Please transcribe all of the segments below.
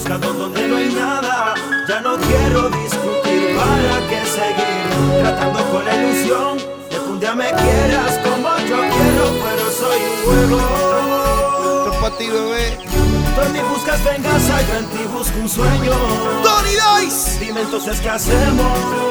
buscando donde no hay nada. Ya no quiero discutir, para qué seguir tratando con la ilusión de que un día me quieras como yo quiero, pero soy un juego. Esto es pa' ti, bebé. Tú en mí buscas venganza, yo en ti busco un sueño. Tony Dice. Dime entonces qué hacemos.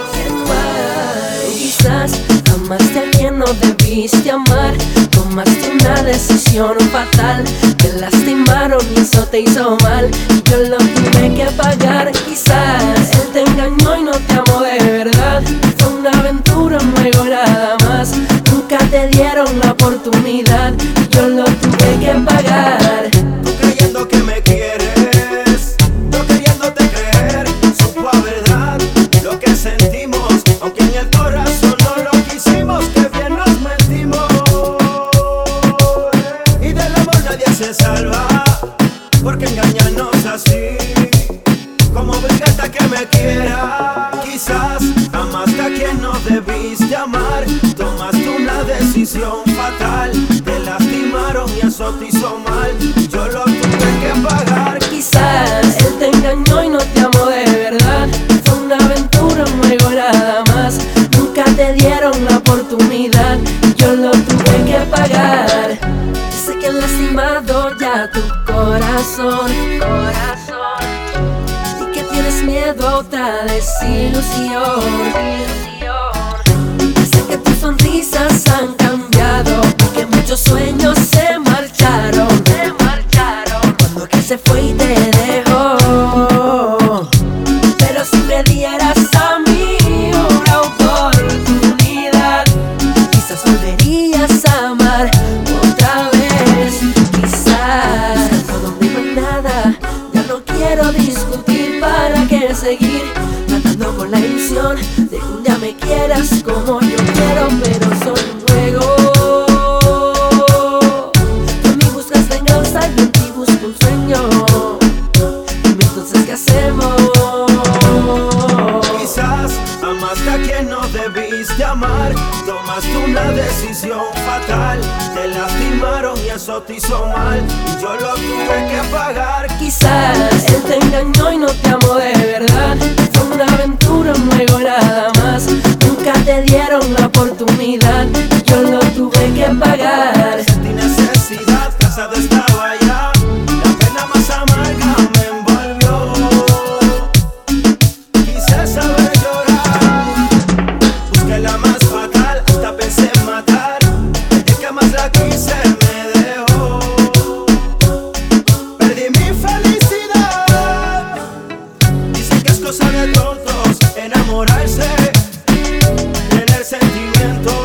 Quizás amaste a quien no debiste amar. Tomaste una decisión fatal. Te lastimaron y eso te hizo mal. Y yo lo tuve que pagar. Quizás él te engañó y no te amó de verdad. Fue una aventura, un juego nada más. Nunca te dieron la oportunidad. Y yo lo tuve que pagar. Tú creyendo que me quieres, yo queriéndote creer. Supo a verdad lo que sentimos, aunque en el corazón no lo quisimos. Que bien nos metimos. Y del amor nadie se salva, porque engañarnos así, como obligarte a que me quiera. Quizás amaste a quien no debiste amar. Tomaste una decisión fatal. Te lastimaron y eso te hizo mal. Yo lo tuve que pagar. Quizás él te engañó y no te amó de verdad. Fue una aventura, un juego nada más. Nunca te dieron la oportunidad. Yo lo tuve que pagar. Sé que han lastimado ya tu corazón. Y que tienes miedo a otra desilusión. Sé que tus sonrisas han cambiado, que muchos sueños se marcharon. Cuando aquel se fue y te dejó. Pero si me dieras a mí una oportunidad, quizás volverías a amar otra vez. Quizás por donde no hay nada. Ya no quiero discutir, para qué seguir tratando con la ilusión de que un día me quieras como yo quiero, pero soy un juego. Tú en mí buscas venganza, yo en ti busco un sueño. Dime entonces qué hacemos. Quizás amaste a quien no debiste amar. Tomaste una decisión fatal. Te lastimaron y eso te hizo mal. Y yo lo tuve que pagar. Quizás él te engañó y no te amó de verdad. Fue una aventura, un juego nada más. Nunca te dieron la oportunidad. Yo lo tuve que pagar. Sentí necesidad, cansado estaba ya. La pena más amarga me envolvió. Quise saber llorar. Busqué la más fatal, hasta pensé en matar. El que más la quise me dejó. Perdí mi felicidad. Dicen que es cosa de tontos enamorarse, tener sentimientos.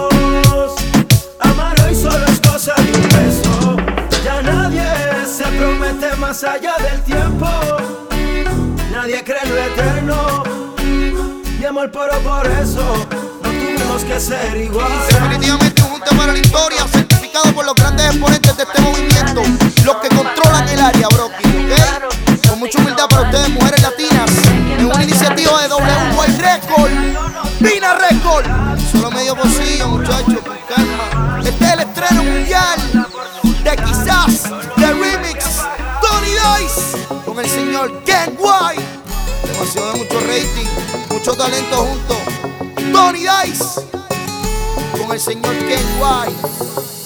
Amar hoy solo es cosa de un beso. Ya nadie se promete más allá del tiempo. Nadie cree en lo eterno. Mi amor, pero por eso no tuvimos que ser iguales. Definitivamente un junte para la historia, certificado por los grandes exponentes de este movimiento, los que controlan el área, Brocky, ¿ok? Con mucha humildad para ustedes, mujeres latinas, en una iniciativa de WY Record, Pina Record. Solo medio pocillo, muchachos, con calma. Este es el estreno mundial de Quizás, de Remix, Tony Dice, con el señor Ken White. Demasiado de mucho rating, mucho talento juntos. Tony Dice con el señor Ken White.